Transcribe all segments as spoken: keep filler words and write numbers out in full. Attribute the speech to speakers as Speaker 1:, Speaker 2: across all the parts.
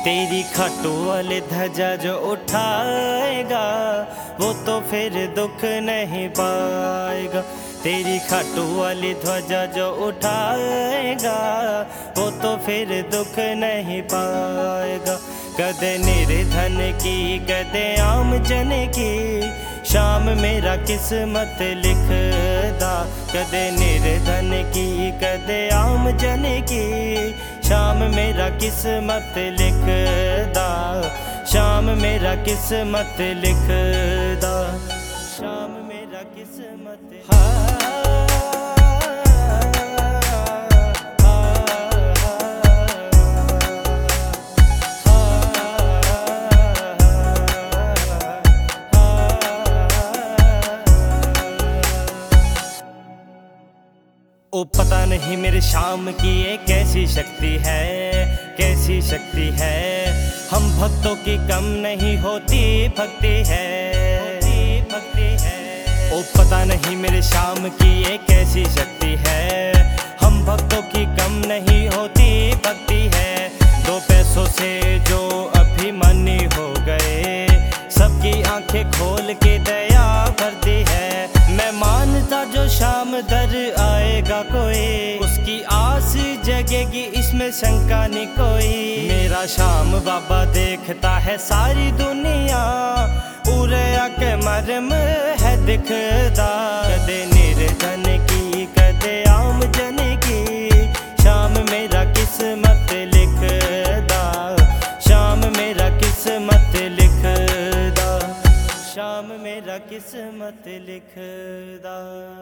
Speaker 1: तेरी खाटू वाली ध्वजा जो उठाएगा वो तो फिर दुख नहीं पाएगा। तेरी खाटू वाली ध्वजा जो उठाएगा वो तो फिर दुख नहीं पाएगा। कदे निर्धन की कदे आम जन की शाम मेरा किस्मत लिखदा। कदे निर्धन की कदे आम जन की शाम मेरा किस्मत लिखदा। शाम मेरा किस्मत लिखदा। शाम मेरा किस्मत हाँ। ओ पता नहीं मेरे शाम की ये कैसी शक्ति है, कैसी शक्ति है। हम भक्तों की कम नहीं होती भक्ति है, भक्ति है। ओ पता नहीं मेरे शाम की ये कैसी शक्ति है। हम भक्तों की कम नहीं होती भक्ति है। दो पैसों से जो अभिमानी हो गए सबकी आंखें खोल के दया भरती है। मैं मानता जो शाम दर आएगा कोई उसकी आस जगेगी इसमें शंका नहीं कोई। मेरा शाम बाबा देखता है सारी दुनिया उरया के मरम है दिखदा। कदे निर्धन की कदे आम जन की शाम मेरा किस्मत लिखदा। शाम मेरा किस्मत लिखदा। शाम मेरा किस्मत लिखदा।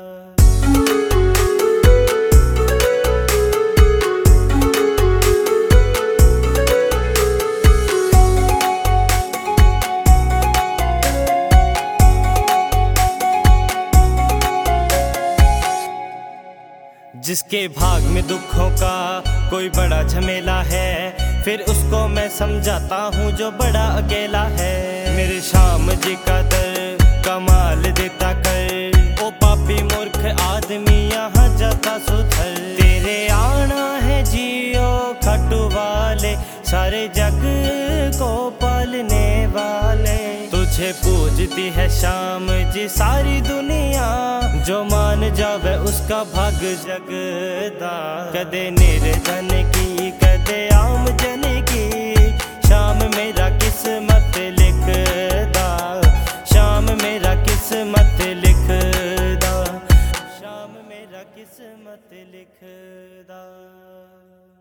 Speaker 1: जिसके भाग में दुखों का कोई बड़ा झमेला है फिर उसको मैं समझाता हूँ जो बड़ा अकेला है। मेरे शाम जी का दर कमाल देता कर ओ पापी मूर्ख आदमी यहाँ जाता सुधर। तेरे आना है जियो खाटू वाले सारे जग को पालने वाले। तुझे पूजती है शाम जी सारी दुनिया जो मान जावे उसका भाग जगदा। कदे निर्धन की कदे आम जन की शाम मेरा किस्मत लिखदा। शाम मेरा किस्मत लिखदा। शाम मेरा किस्मत लिखदा।